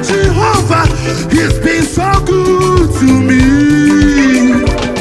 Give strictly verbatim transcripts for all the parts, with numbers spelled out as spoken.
Jehovah, he's been so good to me.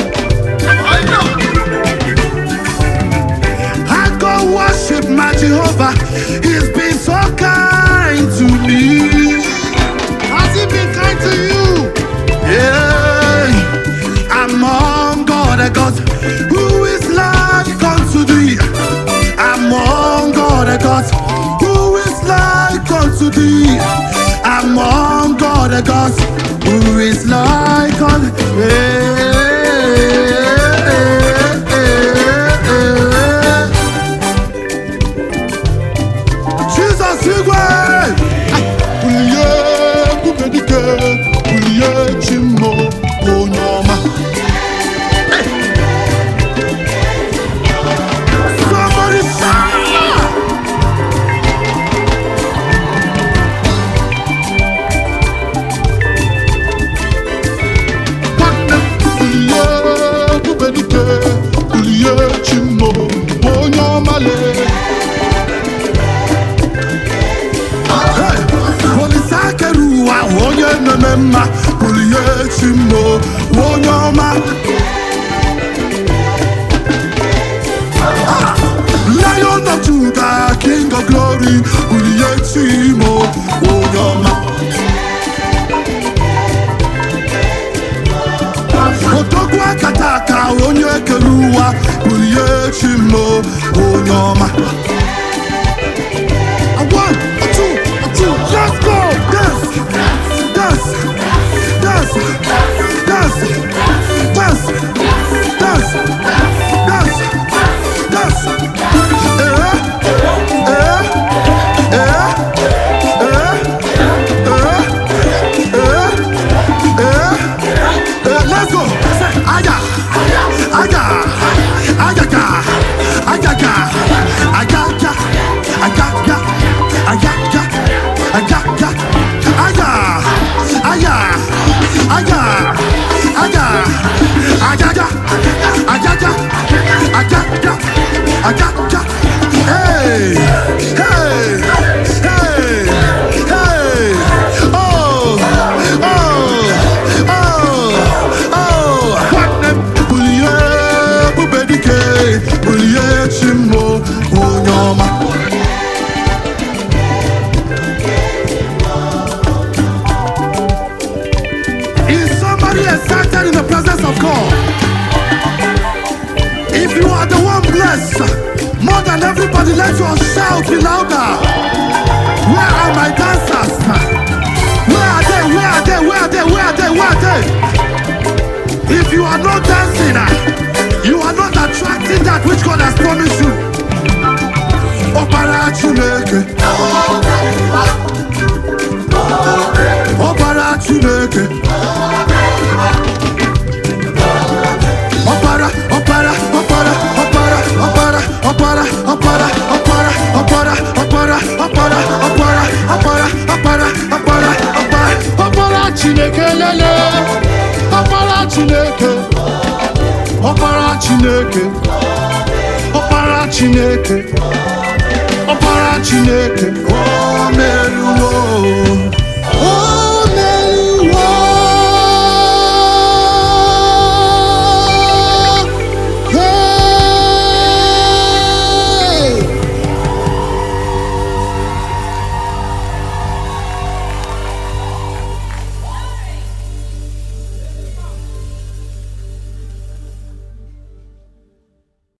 I go worship my Jehovah, he's been so kind to me. Has he been kind to you? Yeah, among God the gods, who is like unto thee? Among God the gods, who is like unto thee? Among God the gods, who is like unto thee? Jesus, you way. Uliye kubedike, uliye chimo onyoma. Somebody shout! Uliye kubedike, uliye chimo onyoma le. Polisakeruwa onye nemema, uliye chimo onyoma. Lion of Judah, King of Glory, uliye chimo onyoma. Otogwa kataka onye keruwa, uliye chimo onyoma. A one, a two, a two, let's go! Dance, dance, dance, dance, dance, dance, dance, dance. Eh, eh, eh, eh, eh, eh, eh, let's go! Aya, aya, ayaga, ayaga, ayaga, ayaga, ayaga, ayaga, aya, aya, aya, aya, ayaga, ayaga, ayaga, ayaga. Hey, hey, hey, hey. Oh, oh, oh, oh. What them? Uliye bubedike, uliye chimo onyoma. Is somebody excited in the presence of God? If you are the one blessed, more than everybody, let your shout be louder. Where are my dancers? Where are they? Where are they? Where are they? Where are they? Where are they? If you are not dancing, you are not attracting that which God has promised you. Opara Chineke, Opara Chineke, Opara, Opara, Opara, Opara, Opara, Opara, Opara, Opara, Opara, Opara, Opara, Opara, Opara, Opara, Opara, Opara, Opara Chineke lele, Opara Chineke, Opara Chineke, Opara Chineke, Opara Chineke, oh meruo.